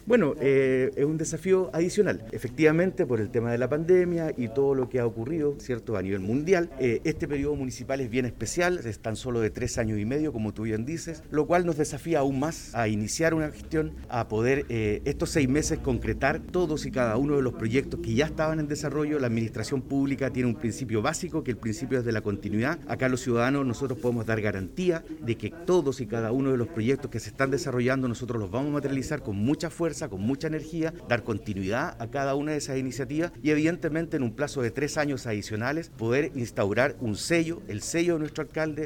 Bueno, es un desafío adicional. Efectivamente, por el tema de la pandemia y todo lo que ha ocurrido, ¿cierto?, a nivel mundial, este periodo municipal es bien especial, es tan solo de 3 años y medio, como tú bien dices, lo cual nos desafía aún más a iniciar una gestión, a poder estos 6 meses concretar todos y cada uno de los proyectos que ya estaban en desarrollo. La administración pública tiene un principio básico, que el principio es de la continuidad. Acá los ciudadanos nosotros podemos dar garantía de que todos y cada uno de los proyectos que se están desarrollando nosotros los vamos a materializar con mucha fuerza, con mucha energía, dar continuidad a cada una de esas iniciativas y evidentemente en un plazo de 3 años adicionales poder instaurar un sello, el sello de nuestro alcalde,